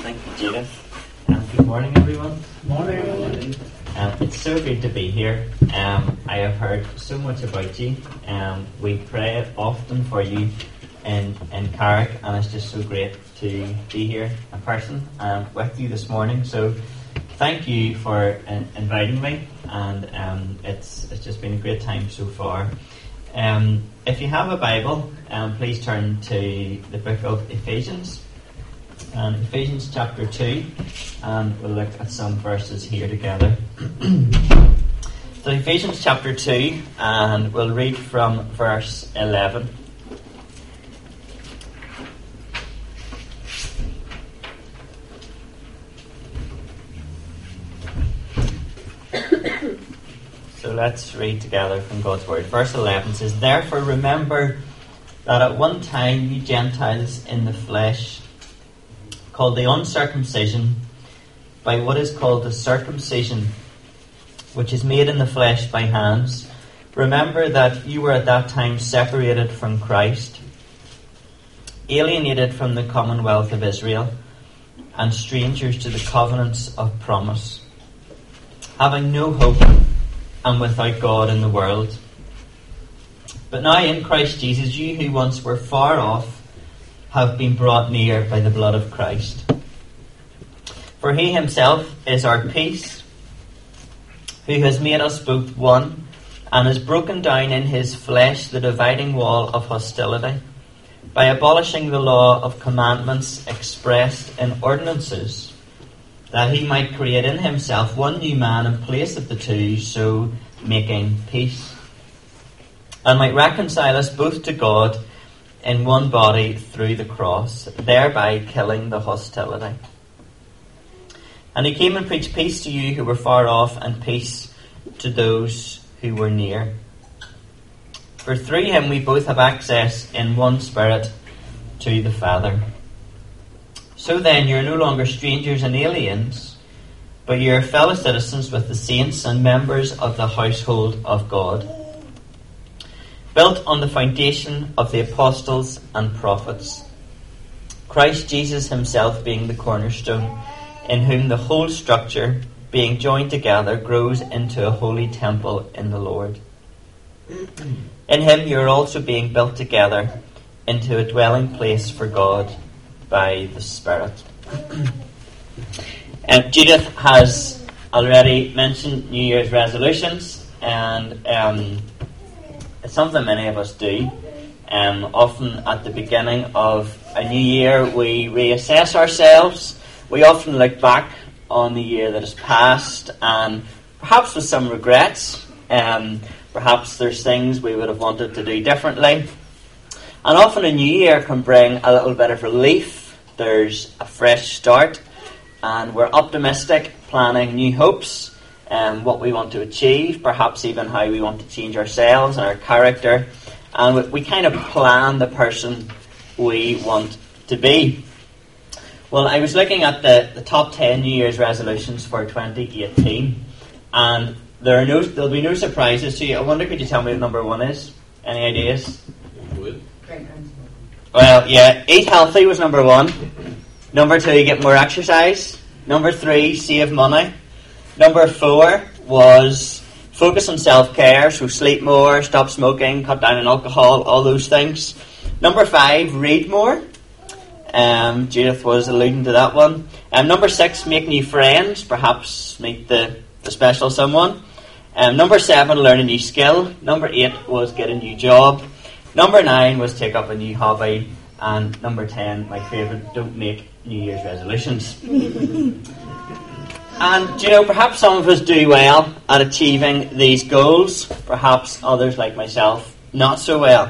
Thank you, Judith. Good morning, everyone. Morning. It's so good to be here. I have heard so much about you. We pray often for you in Carrick, and it's just so great to be here in person with you this morning. So thank you for inviting me, and it's just been a great time so far. If you have a Bible, please turn to the book of Ephesians. Ephesians chapter 2, and we'll look at some verses here together. So Ephesians chapter 2, and we'll read from verse 11. So let's read together from God's Word. Verse 11 says, "Therefore remember that at one time you Gentiles in the flesh, called the uncircumcision by what is called the circumcision, which is made in the flesh by hands. Remember that you were at that time separated from Christ, alienated from the commonwealth of Israel, and strangers to the covenants of promise, having no hope and without God in the world. But now in Christ Jesus, you who once were far off have been brought near by the blood of Christ. For he himself is our peace, who has made us both one, and has broken down in his flesh the dividing wall of hostility, by abolishing the law of commandments expressed in ordinances, that he might create in himself one new man in place of the two, so making peace, and might reconcile us both to God in one body through the cross, thereby killing the hostility. And he came and preached peace to you who were far off, and peace to those who were near. For through him we both have access in one Spirit to the Father. So then you are no longer strangers and aliens, but you are fellow citizens with the saints and members of the household of God, built on the foundation of the apostles and prophets, Christ Jesus himself being the cornerstone, in whom the whole structure, being joined together, grows into a holy temple in the Lord. In him you are also being built together into a dwelling place for God by the Spirit." Judith has already mentioned New Year's resolutions, and it's something many of us do. Often at the beginning of a new year, we reassess ourselves. We often look back on the year that has passed, and perhaps with some regrets. Perhaps there's things we would have wanted to do differently. And often a new year can bring a little bit of relief. There's a fresh start, and we're optimistic, planning new hopes, what we want to achieve, perhaps even how we want to change ourselves and our character. And we kind of plan the person we want to be. Well, I was looking at the top 10 New Year's resolutions for 2018, and there'll be no surprises to you. I wonder, could you tell me what number one is? Any ideas? Well, yeah, eat healthy was number one. Number two, get more exercise. Number three, save money. Number 4 was focus on self-care, so sleep more, stop smoking, cut down on alcohol, all those things. Number 5, read more. Judith was alluding to that one. Number 6, make new friends, perhaps meet the special someone. Number 7, learn a new skill. Number 8 was get a new job. Number 9 was take up a new hobby. And number 10, my favourite, don't make New Year's resolutions. And, perhaps some of us do well at achieving these goals. Perhaps others, like myself, not so well.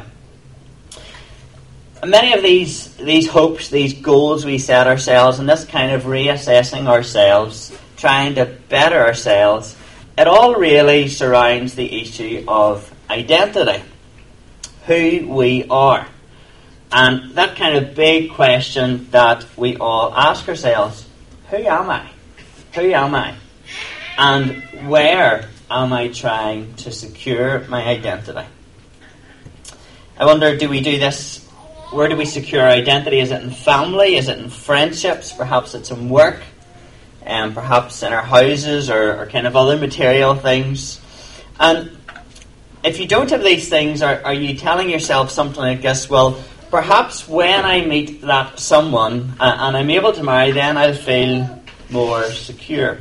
And many of these hopes, these goals we set ourselves, and this kind of reassessing ourselves, trying to better ourselves, it all really surrounds the issue of identity. Who we are. And that kind of big question that we all ask ourselves, who am I? Who am I? And where am I trying to secure my identity? I wonder, do we do this Where do we secure our identity? Is it in family? Is it in friendships? Perhaps it's in work, and perhaps in our houses or kind of other material things. And if you don't have these things, are you telling yourself something like this? Well, perhaps when I meet that someone and I'm able to marry, then I'll feel more secure.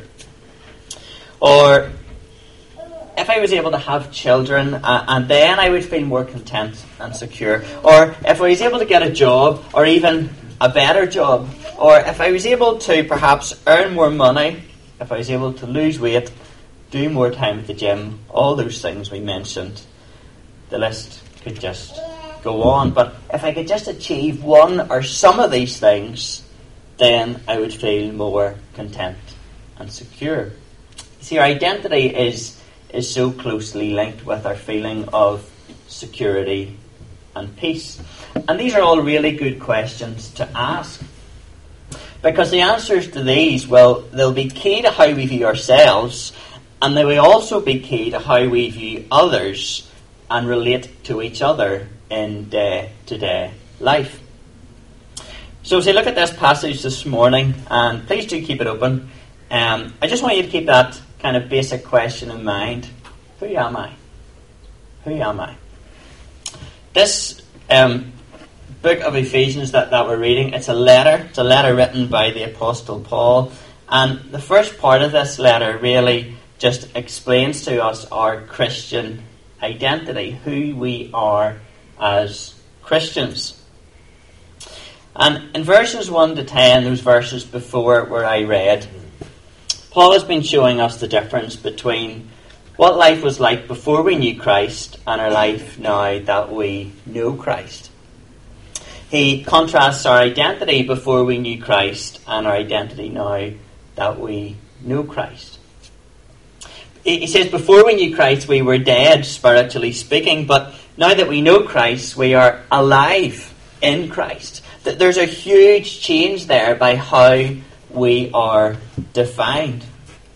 Or if I was able to have children, and then I would feel more content and secure. Or if I was able to get a job, or even a better job. Or if I was able to perhaps earn more money, if I was able to lose weight, do more time at the gym, all those things we mentioned. The list could just go on. But if I could just achieve one or some of these things, then I would feel more content and secure. See, our identity is so closely linked with our feeling of security and peace. And these are all really good questions to ask. Because the answers to these, well, they'll be key to how we view ourselves, and they will also be key to how we view others and relate to each other in day-to-day life. So as we look at this passage this morning, and please do keep it open, I just want you to keep that kind of basic question in mind. Who am I? Who am I? This book of Ephesians that we're reading, it's a letter. It's a letter written by the Apostle Paul. And the first part of this letter really just explains to us our Christian identity, who we are as Christians. And in verses 1 to 10, those verses before where I read, Paul has been showing us the difference between what life was like before we knew Christ and our life now that we know Christ. He contrasts our identity before we knew Christ and our identity now that we know Christ. He says before we knew Christ we were dead, spiritually speaking, but now that we know Christ we are alive in Christ. There's a huge change there by how we are defined.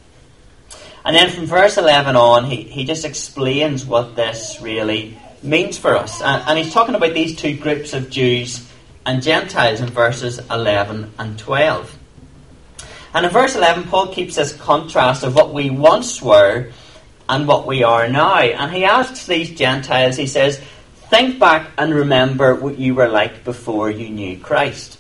And then from verse 11 on, he just explains what this really means for us. And he's talking about these two groups of Jews and Gentiles in verses 11 and 12. And in verse 11, Paul keeps this contrast of what we once were and what we are now. And he asks these Gentiles, he says, think back and remember what you were like before you knew Christ.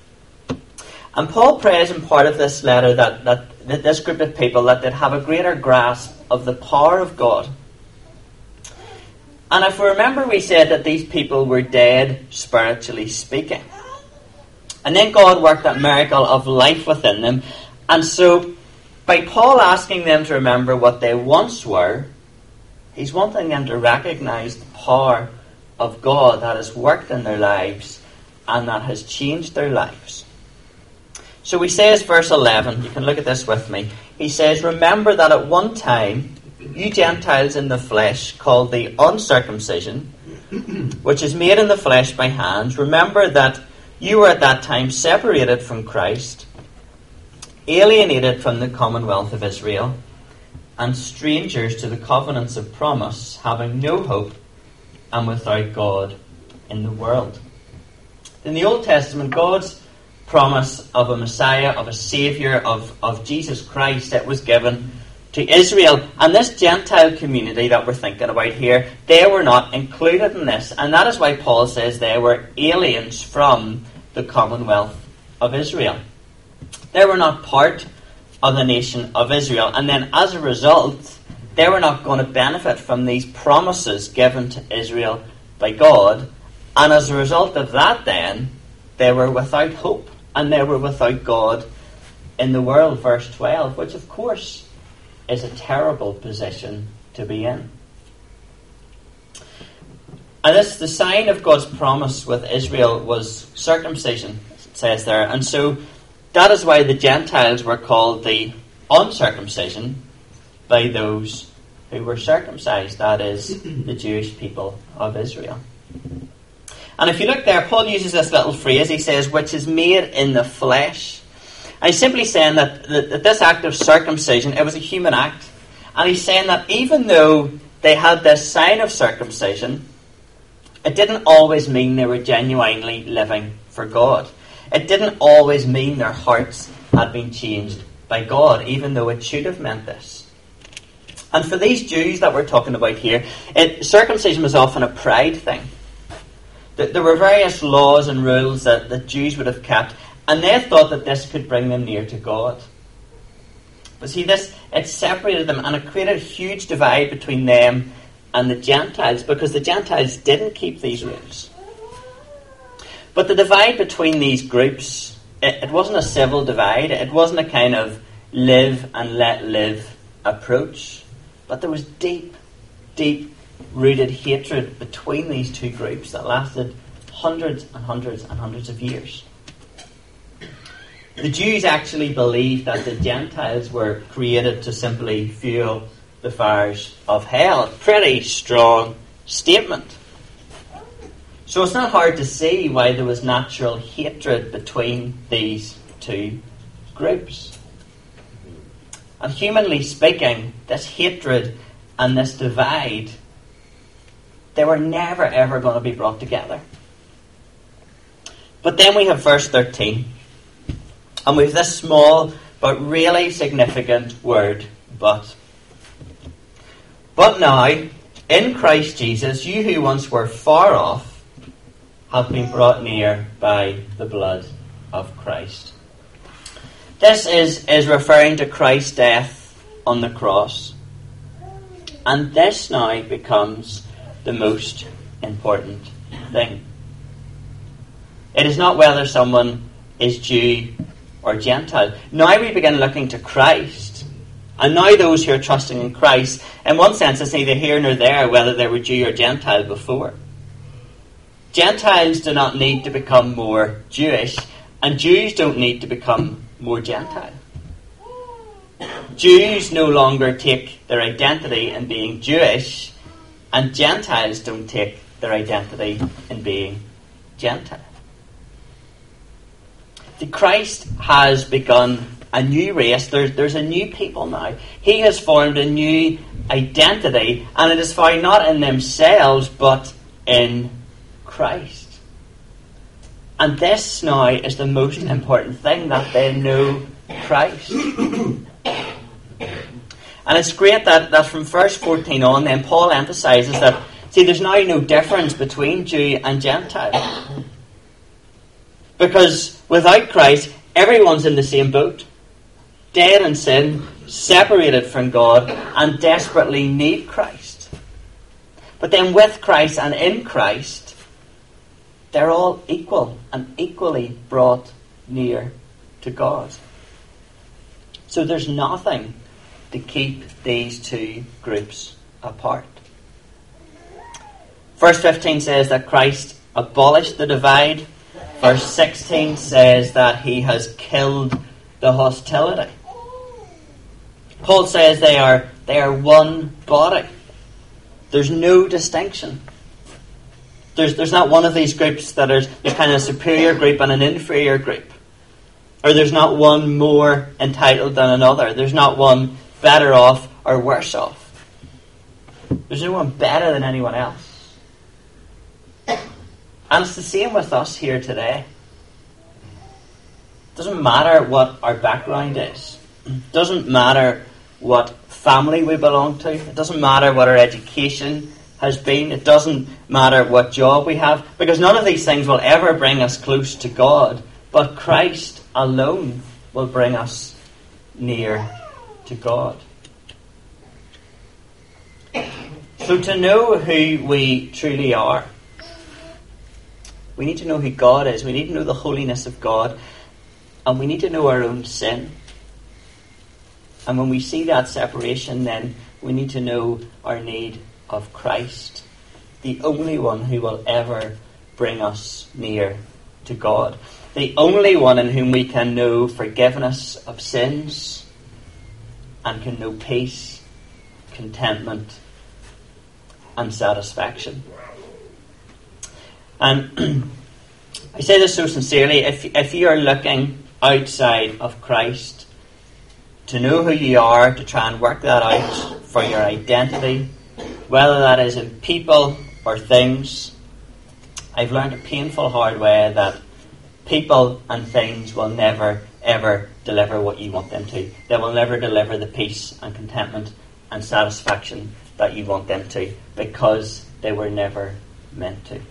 And Paul prays in part of this letter that this group of people that they'd have a greater grasp of the power of God. And if we remember, we said that these people were dead, spiritually speaking. And then God worked that miracle of life within them. And so, by Paul asking them to remember what they once were, he's wanting them to recognize the power of God that has worked in their lives and that has changed their lives. So he says, verse 11, you can look at this with me. He says, remember that at one time, you Gentiles in the flesh, called the uncircumcision, which is made in the flesh by hands, remember that you were at that time separated from Christ, alienated from the commonwealth of Israel, and strangers to the covenants of promise, having no hope and without God in the world. In the Old Testament, God's promise of a Messiah, of a Saviour, of Jesus Christ, it was given to Israel. And this Gentile community that we're thinking about here, they were not included in this. And that is why Paul says they were aliens from the commonwealth of Israel. They were not part of the nation of Israel. And then as a result, they were not going to benefit from these promises given to Israel by God. And as a result of that then, they were without hope. And they were without God in the world, verse 12, which of course is a terrible position to be in. And this, the sign of God's promise with Israel was circumcision, it says there. And so that is why the Gentiles were called the uncircumcision by those who were circumcised, that is, the Jewish people of Israel. And if you look there, Paul uses this little phrase, he says, which is made in the flesh. And he's simply saying that this act of circumcision, it was a human act. And he's saying that even though they had this sign of circumcision, It didn't always mean they were genuinely living for God. It didn't always mean their hearts had been changed by God, even though it should have meant this. And for these Jews that we're talking about here, circumcision was often a pride thing. There were various laws and rules that the Jews would have kept, and they thought that this could bring them near to God. But see, it separated them, and it created a huge divide between them and the Gentiles, because the Gentiles didn't keep these rules. But the divide between these groups, it wasn't a civil divide. It wasn't a kind of live and let live approach. But there was deep, deep-rooted hatred between these two groups that lasted hundreds and hundreds and hundreds of years. The Jews actually believed that the Gentiles were created to simply fuel the fires of hell. Pretty strong statement. So it's not hard to see why there was natural hatred between these two groups. And humanly speaking, this hatred and this divide, they were never ever going to be brought together. But then we have verse 13. And we have this small but really significant word, but. But now, in Christ Jesus, you who once were far off have been brought near by the blood of Christ. This is referring to Christ's death on the cross. And this now becomes the most important thing. It is not whether someone is Jew or Gentile. Now we begin looking to Christ. And now those who are trusting in Christ, in one sense it's neither here nor there whether they were Jew or Gentile before. Gentiles do not need to become more Jewish, and Jews don't need to become more Gentile. Jews no longer take their identity in being Jewish, and Gentiles don't take their identity in being Gentile. The Christ has begun a new race. There's a new people now. He has formed a new identity, and it is found not in themselves, but in Christ. And this now is the most important thing, that they know Christ. And it's great that from verse 14 on, then Paul emphasises that, see, there's now no difference between Jew and Gentile. Because without Christ, everyone's in the same boat. Dead in sin, separated from God, and desperately need Christ. But then with Christ and in Christ, they're all equal and equally brought near to God. So there's nothing to keep these two groups apart. Verse 15 says that Christ abolished the divide. Verse 16 says that he has killed the hostility. Paul says they are one body. There's no distinction. There's not one of these groups that there's kind of a superior group and an inferior group. Or there's not one more entitled than another. There's not one better off or worse off. There's no one better than anyone else. And it's the same with us here today. It doesn't matter what our background is. It doesn't matter what family we belong to. It doesn't matter what our education has been. It doesn't matter what job we have, because none of these things will ever bring us close to God, but Christ alone will bring us near to God. So to know who we truly are, we need to know who God is. We need to know the holiness of God, and we need to know our own sin. And when we see that separation, then we need to know our need of Christ, the only one who will ever bring us near to God, the only one in whom we can know forgiveness of sins and can know peace, contentment, and satisfaction. And I say this so sincerely, if you are looking outside of Christ to know who you are, to try and work that out for your identity, whether that is in people or things, I've learned a painful hard way that people and things will never, ever deliver what you want them to. They will never deliver the peace and contentment and satisfaction that you want them to, because they were never meant to.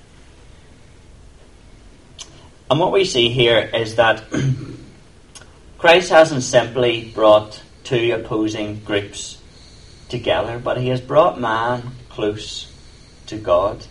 And what we see here is that Christ hasn't simply brought two opposing groups together, but he has brought man close to God.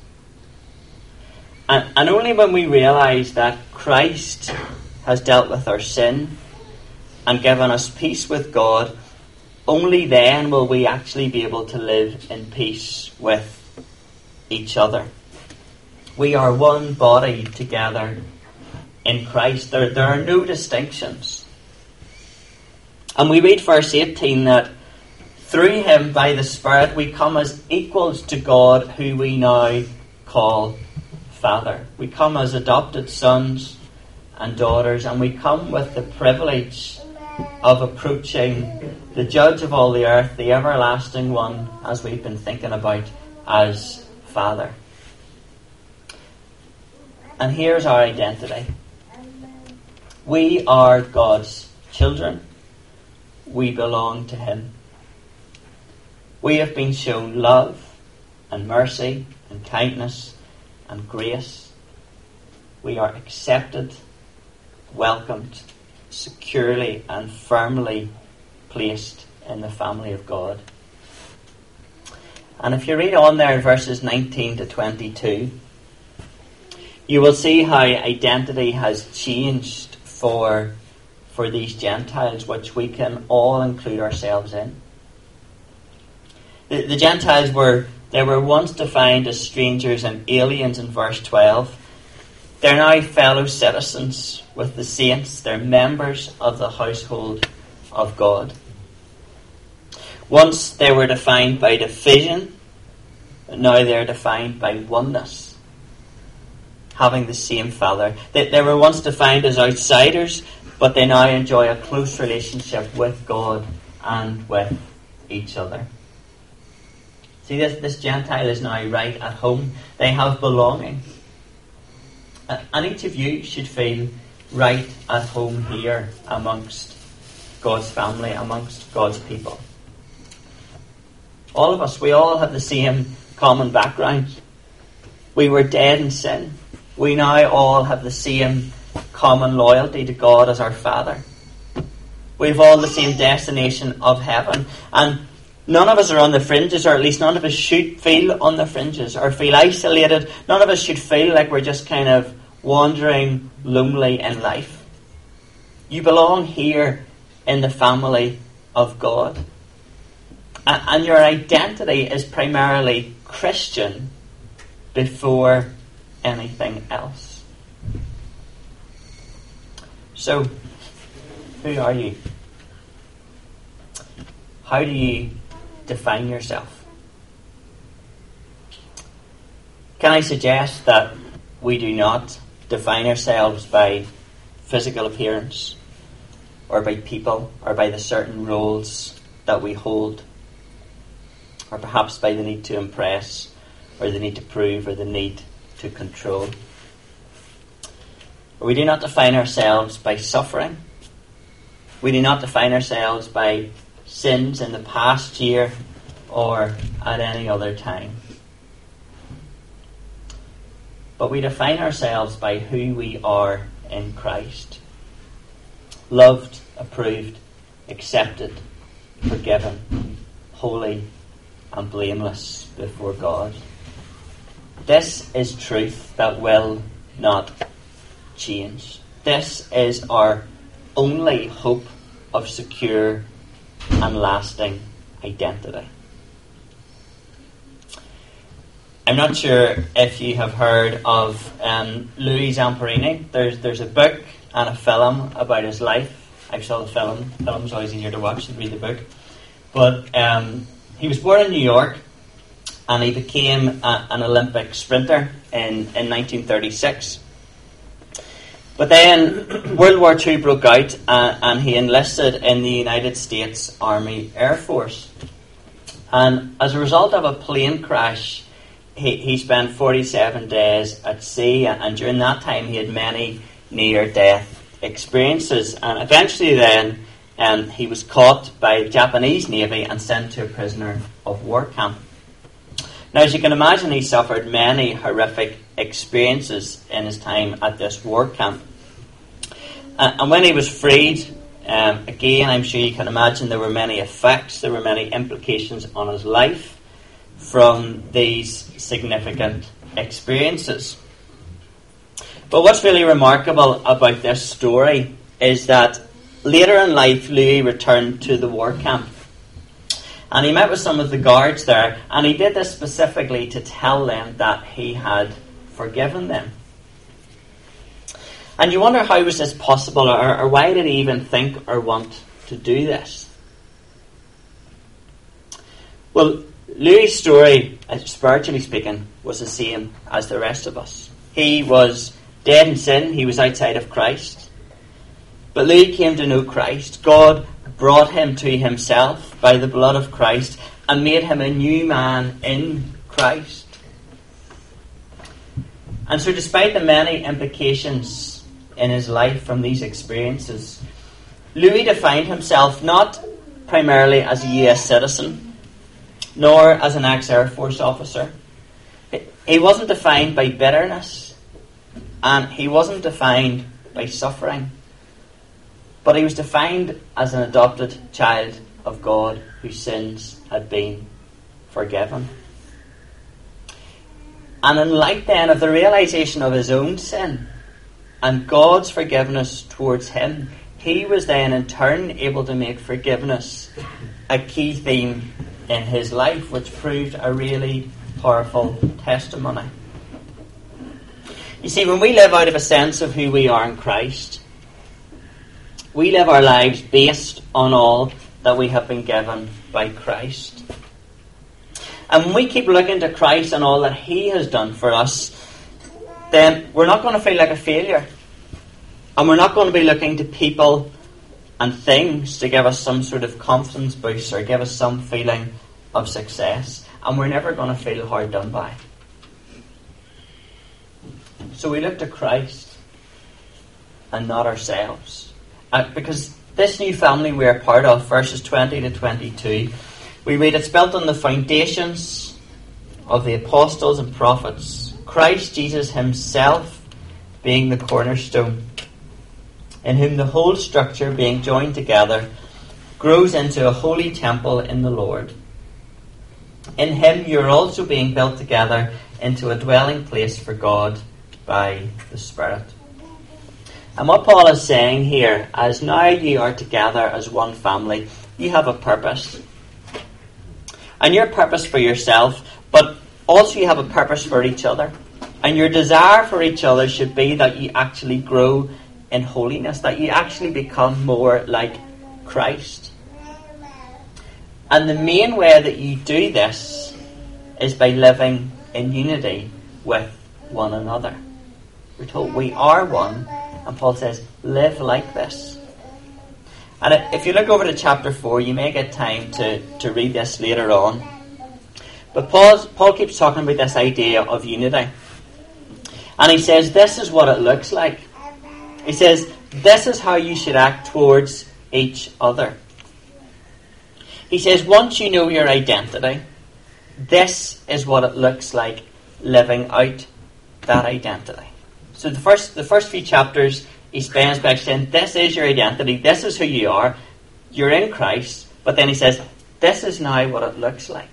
And only when we realise that Christ has dealt with our sin and given us peace with God, only then will we actually be able to live in peace with each other. We are one body together in Christ. There are no distinctions. And we read verse 18 that through him, by the Spirit, we come as equals to God, who we now call Father. We come as adopted sons and daughters, and we come with the privilege of approaching the Judge of all the earth, the everlasting one, as we've been thinking about, as Father. And here's our identity. We are God's children. We belong to him. We have been shown love and mercy and kindness and grace. We are accepted, welcomed, securely and firmly placed in the family of God. And if you read on there in verses 19 to 22, you will see how identity has changed for these Gentiles, which we can all include ourselves in. The Gentiles were once defined as strangers and aliens in verse 12. They're now fellow citizens with the saints. They're members of the household of God. Once they were defined by division, but now they're defined by oneness, having the same Father. They were once defined as outsiders, but they now enjoy a close relationship with God and with each other. See, this Gentile is now right at home. They have belonging. And each of you should feel right at home here amongst God's family, amongst God's people. All of us, we all have the same common background. We were dead in sin. We now all have the same common loyalty to God as our Father. We've all the same destination of heaven. And none of us are on the fringes, or at least none of us should feel on the fringes or feel isolated. None of us should feel like we're just kind of wandering lonely in life. You belong here in the family of God. And your identity is primarily Christian before anything else. So, who are you? How do you define yourself? Can I suggest that we do not define ourselves by physical appearance, or by people, or by the certain roles that we hold, or perhaps by the need to impress, or the need to prove, or the need to control. We do not define ourselves by suffering. We do not define ourselves by sins in the past year or at any other time. But we define ourselves by who we are in Christ. Loved, approved, accepted, forgiven, holy and blameless before God. This is truth that will not change. This is our only hope of secure and lasting identity. I'm not sure if you have heard of Louis Zamperini. There's a book and a film about his life. I saw the film. The film's always easier to watch than read the book. But he was born in New York, and he became an Olympic sprinter in 1936. But then World War II broke out, and he enlisted in the United States Army Air Force. And as a result of a plane crash, he spent 47 days at sea, and during that time he had many near-death experiences. And eventually then he was caught by the Japanese Navy and sent to a prisoner of war camp. Now, as you can imagine, he suffered many horrific experiences in his time at this war camp. And when he was freed, again, I'm sure you can imagine there were many effects, there were many implications on his life from these significant experiences. But what's really remarkable about this story is that later in life, Louis returned to the war camp. And he met with some of the guards there, and he did this specifically to tell them that he had forgiven them. And you wonder, how was this possible, or why did he even think or want to do this? Well, Louis' story, spiritually speaking, was the same as the rest of us. He was dead in sin, he was outside of Christ. But Louis came to know Christ. God brought him to himself by the blood of Christ and made him a new man in Christ. And so despite the many implications in his life from these experiences, Louis defined himself not primarily as a US citizen, nor as an ex-Air Force officer. He wasn't defined by bitterness, and he wasn't defined by suffering. But he was defined as an adopted child of God whose sins had been forgiven. And in light then of the realization of his own sin and God's forgiveness towards him, he was then in turn able to make forgiveness a key theme in his life, which proved a really powerful testimony. You see, when we live out of a sense of who we are in Christ, we live our lives based on all that we have been given by Christ. And when we keep looking to Christ and all that he has done for us, then we're not going to feel like a failure. And we're not going to be looking to people and things to give us some sort of confidence boost or give us some feeling of success. And we're never going to feel hard done by. So we look to Christ and not ourselves. Because this new family we are part of, verses 20 to 22, we read it's built on the foundations of the apostles and prophets, Christ Jesus himself being the cornerstone, in whom the whole structure being joined together grows into a holy temple in the Lord. In him you are also being built together into a dwelling place for God by the Spirit. And what Paul is saying here, as now you are together as one family, you have a purpose. And your purpose for yourself, but also you have a purpose for each other. And your desire for each other should be that you actually grow in holiness, that you actually become more like Christ. And the main way that you do this is by living in unity with one another. We're told we are one. And Paul says, live like this. And if you look over to chapter 4, you may get time to read this later on. But Paul keeps talking about this idea of unity. And he says, this is what it looks like. He says, this is how you should act towards each other. He says, once you know your identity, this is what it looks like living out that identity. So the first few chapters, he spends by saying, this is your identity, this is who you are, you're in Christ. But then he says, this is now what it looks like.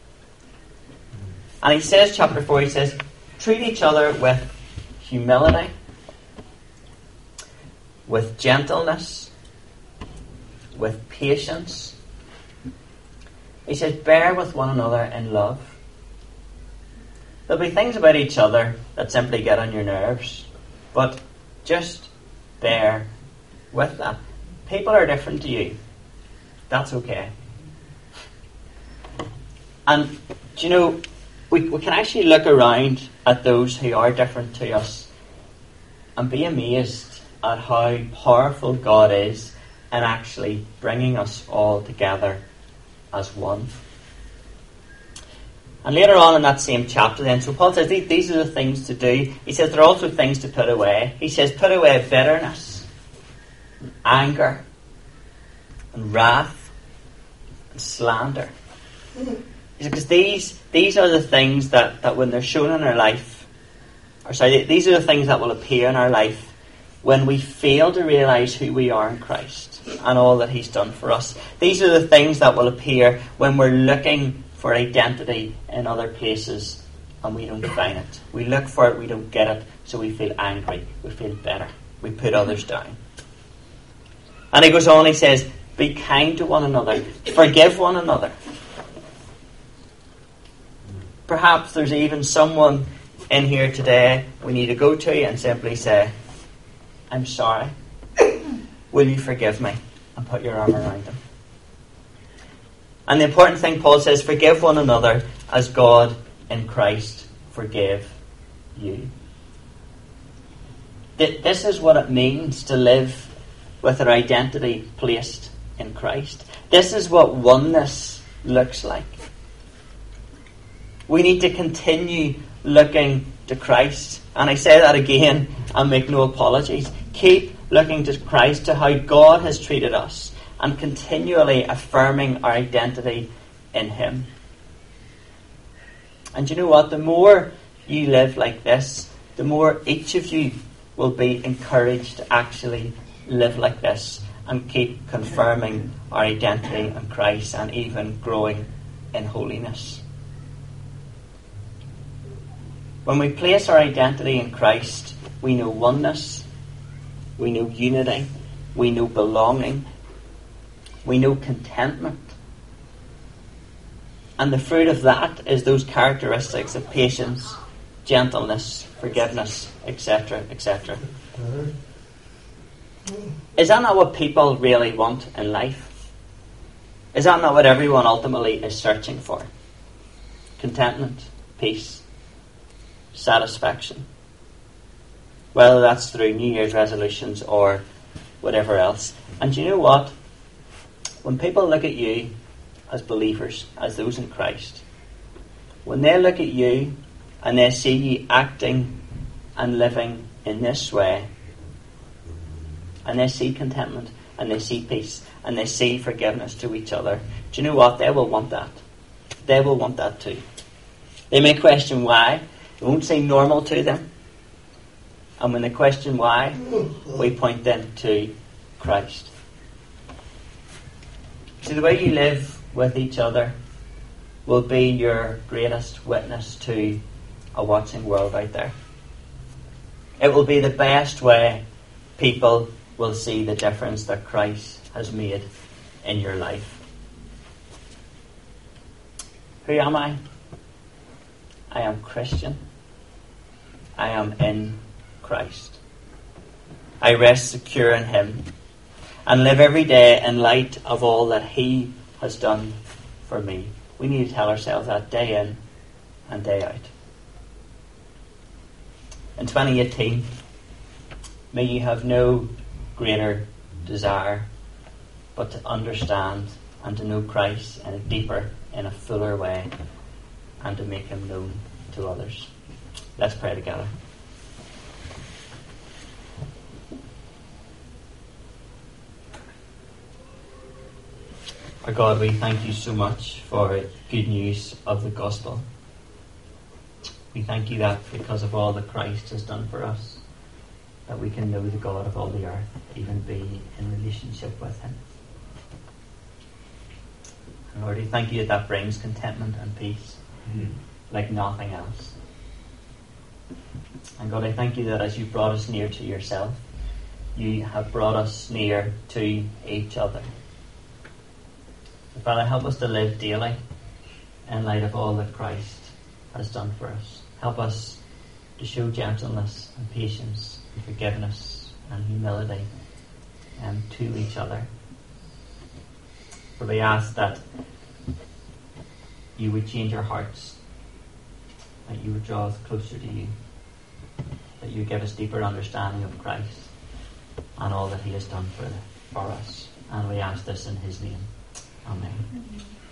And he says, chapter 4, he says, treat each other with humility, with gentleness, with patience. He says, bear with one another in love. There'll be things about each other that simply get on your nerves, but just bear with that. People are different to you. That's okay. And, do you know, we can actually look around at those who are different to us and be amazed at how powerful God is in actually bringing us all together as one. And later on in that same chapter then, so Paul says these are the things to do. He says there are also things to put away. He says put away bitterness, and anger, and wrath, and slander. Because these are the things that when they're shown in our life, these are the things that will appear in our life when we fail to realise who we are in Christ and all that He's done for us. These are the things that will appear when we're looking for identity in other places and we don't find it. We look for it, we don't get it, so we feel angry, we feel bitter, we put others down. And he goes on, he says, be kind to one another, forgive one another. Perhaps there's even someone in here today we need to go to and simply say, I'm sorry. Will you forgive me? And put your arm around them. And the important thing, Paul says, forgive one another as God in Christ forgave you. This is what it means to live with our identity placed in Christ. This is what oneness looks like. We need to continue looking to Christ. And I say that again and make no apologies. Keep looking to Christ, to how God has treated us, and continually affirming our identity in Him. And you know what? The more you live like this, the more each of you will be encouraged to actually live like this and keep confirming our identity in Christ and even growing in holiness. When we place our identity in Christ, we know oneness, we know unity, we know belonging, we know contentment. And the fruit of that is those characteristics of patience, gentleness, forgiveness, etc., etc. Is that not what people really want in life? Is that not what everyone ultimately is searching for? Contentment, peace, satisfaction. Whether that's through New Year's resolutions or whatever else. And you know what? When people look at you as believers, as those in Christ, when they look at you and they see you acting and living in this way, and they see contentment, and they see peace, and they see forgiveness to each other, do you know what? They will want that. They will want that too. They may question why. It won't seem normal to them. And when they question why, we point them to Christ. See, the way you live with each other will be your greatest witness to a watching world out there. It will be the best way people will see the difference that Christ has made in your life. Who am I? I am Christian. I am in Christ. I rest secure in Him and live every day in light of all that He has done for me. We need to tell ourselves that day in and day out. In 2018, may you have no greater desire but to understand and to know Christ in a deeper, in a fuller way, and to make Him known to others. Let's pray together. Our God, we thank You so much for good news of the gospel. We thank You that because of all that Christ has done for us, that we can know the God of all the earth, even be in relationship with Him. And Lord, we thank You that brings contentment and peace like nothing else. And God, I thank You that as You brought us near to Yourself, You have brought us near to each other. Father, help us to live daily in light of all that Christ has done for us. Help us to show gentleness and patience and forgiveness and humility to each other. For we ask that You would change our hearts, that You would draw us closer to You, that You would give us deeper understanding of Christ and all that He has done for us. And we ask this in His name. Amen.